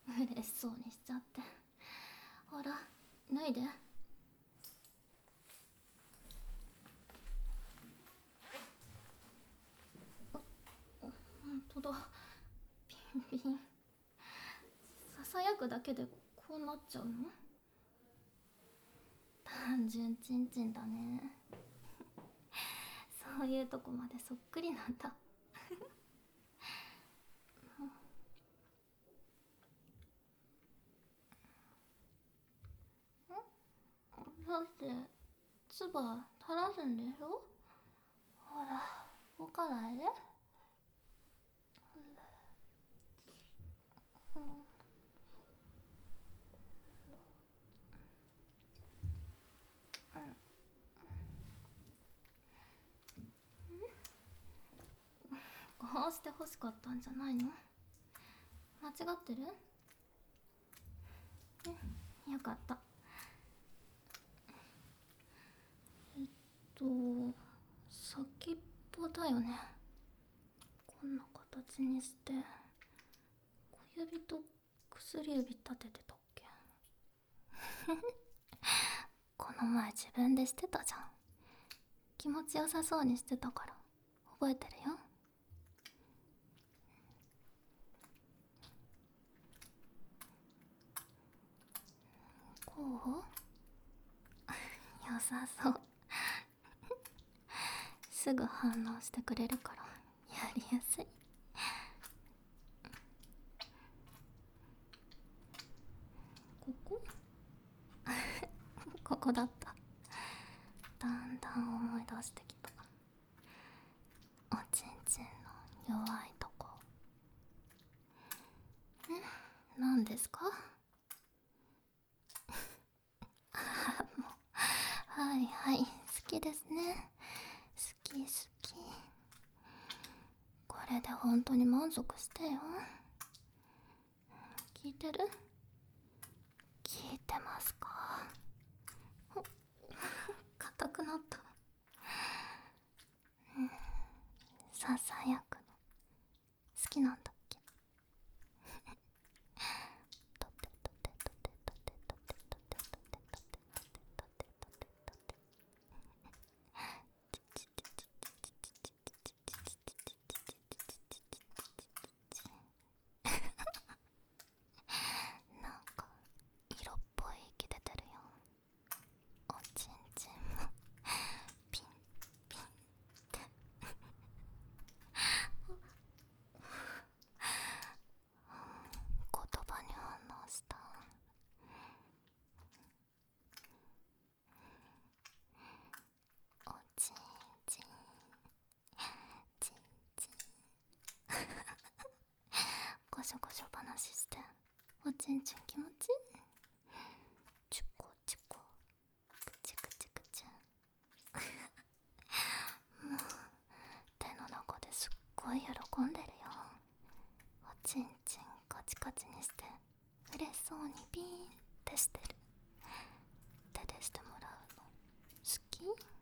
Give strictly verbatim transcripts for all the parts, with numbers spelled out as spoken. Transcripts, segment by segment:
嬉しそうにしちゃって。ほら脱いで。ほんとだ、ピンピン。ささやくだけでこうなっちゃうの？単純チンチンだね。そういうとこまでそっくりなんだ。だって唾垂らすんでしょ？ほら、動かないで。うん、こうして欲しかったんじゃないの？間違ってる？うん、よかった。えっと先っぽだよね。こんな形にして小指と薬指立ててたっけ？この前自分でしてたじゃん。気持ちよさそうにしてたから覚えてるよ。こう？良さそう。すぐ反応してくれるからやりやすい。ここ？ここだった。だんだん思い出してきた。おちんちんの弱いとこ。ん？何ですか？あ、もう、はいはい、好きですね。好き好き。これで本当に満足してよ。聞いてる？聞いてますか？硬くなった。ささやくの好きなんだっけ？とてとてとてとてとてとてとてとてとてとてとて。なんか色っぽい息出てるよ。おちんちんもピンピンって言葉に反応した。おちんちんちんちんごしょごしょ話して。おちんちん気持ちいい？チュコチュコ、クチュクチュクチュ。もう手の中ですっごい喜んでるよ。おちんちんカチカチにして嬉しそうにピーンってしてる。手でしてもらうの好き？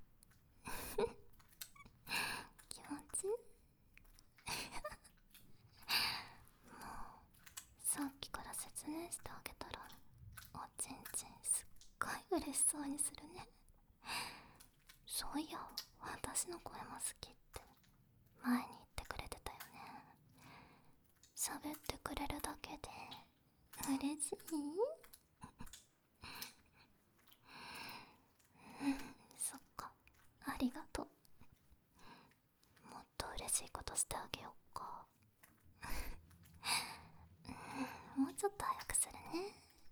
気持ちいい？もうさっきから説明してあげたらおちんちんすっごい嬉しそうにするね。そういや私の声も好きって前に言ってくれてたよね。喋ってくれるだけで嬉しい？うん、そっか、ありがとう。もっと嬉しいことしてあげようか。うん、もうちょっと早くするね。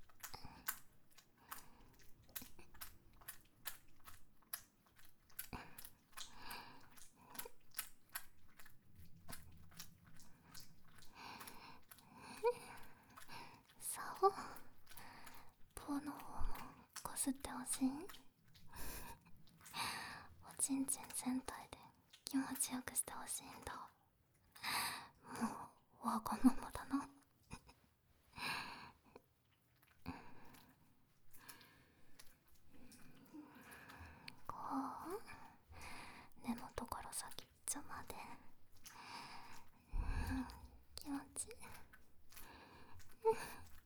そう、棒の方もこすってほしい？おちんちん全体で気持ちよくしてほしいんだ。もうわがままだな。こう根元から先っちょまで、うん、気持ちいい。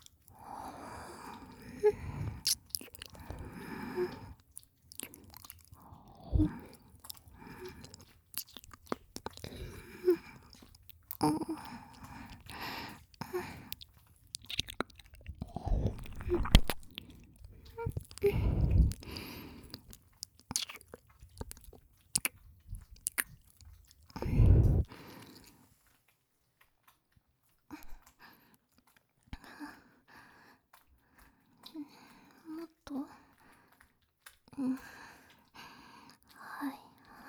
うんはいはい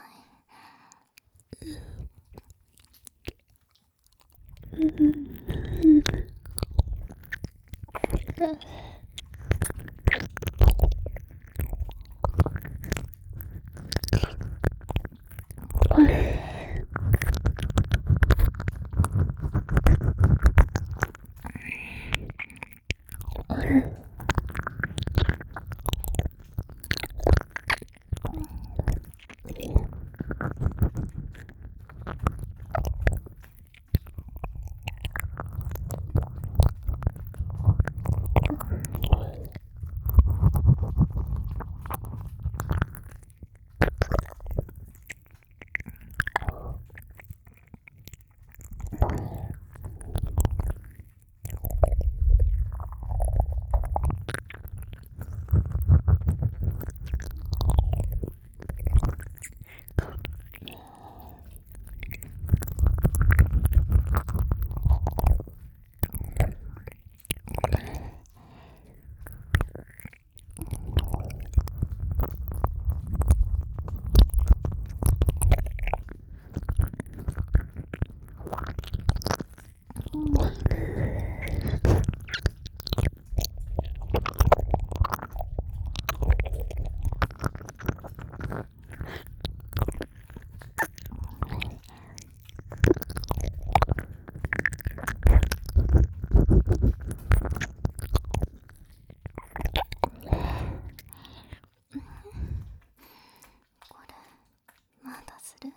これまだする？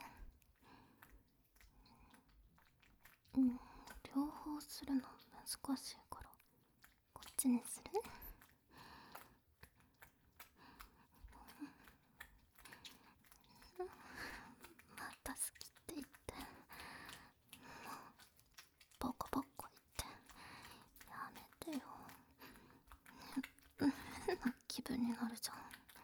うん両方するの難しいからこっちにする？また好きって言ってもうボコボコ言ってやめてよ。変な気分になるじゃん。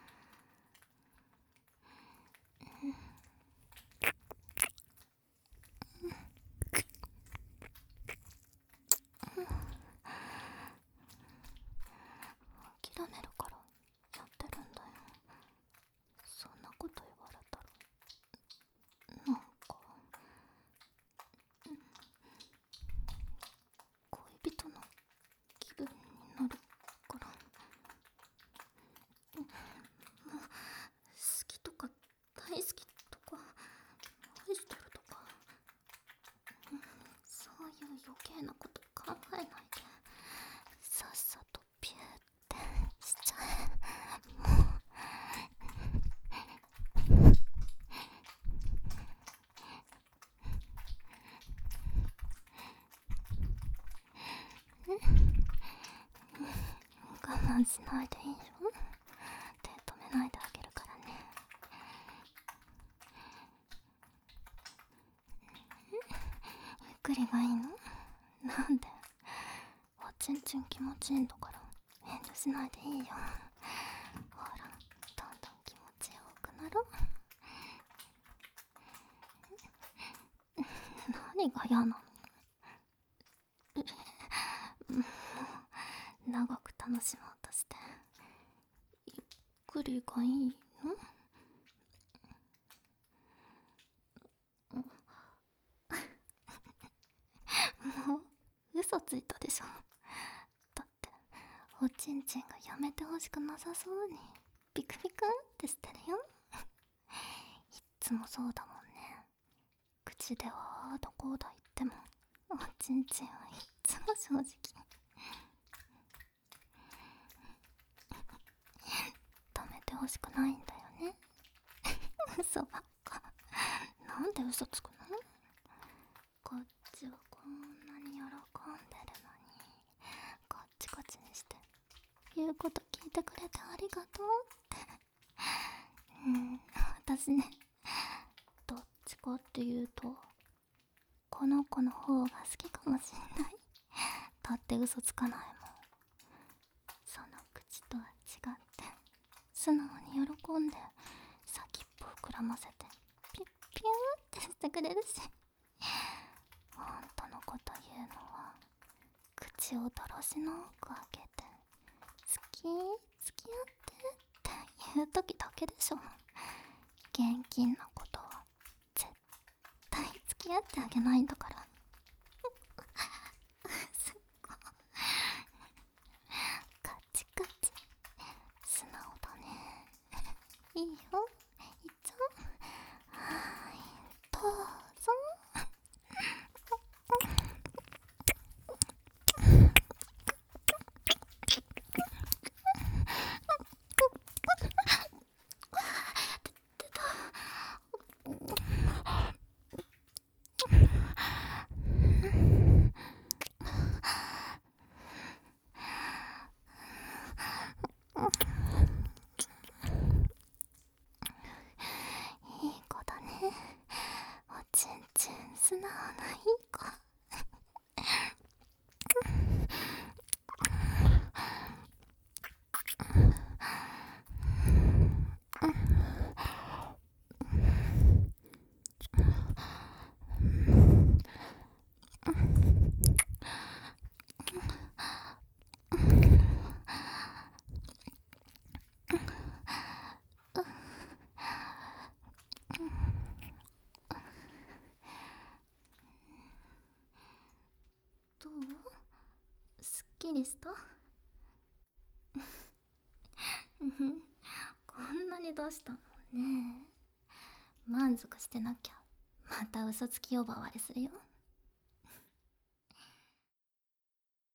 諦めるからやってるんだよ。そんなこと言われたらなんか恋人の気分になるからもう好きとか大好きとか愛してるとかそういう余計なこと考えないでさっさとピューってしちゃえ。もう我慢しないでいいよ。手止めないであげるからね。ゆっくりがいいの？なんで？おちんちん気持ちいいんだから遠慮しないでいいよ。ほらどんどん気持ちよくなる。何が嫌なの？もう長く楽しもうとしてゆっくりがいいの？もう嘘ついたでしょ。だっておちんちんがやめてほしくなさそうにピクピクってしてるよ。いっつもそうだもんね。口ではああだこうだ言ってもおちんちんはいっつも正直止めてほしくないんだよね。嘘ばっか。なんで嘘つくの？こっちはこんなに喜んでるのにこっちこっちにして言うこと聞いてくれてありがとうってうん私ねどっちかっていうとこの子の方が好きかもしんない。だって嘘つかないもん。その口とは違って素直に喜んで先っぽ膨らませてピュッピューってしてくれるし本当のこと言うのは口をだらしなく開けて好き付き合ってって言いう時だけでしょ。現金なことは絶対付き合ってあげないんだから。すっごいカチカチ素直だね。いいよ、いっちゃう。はい、どうぞ。いい子だね。おちんちん素直ないい子。どう？すっきりした？こんなに出したのね。満足してなきゃまた嘘つき呼ばわりするよ。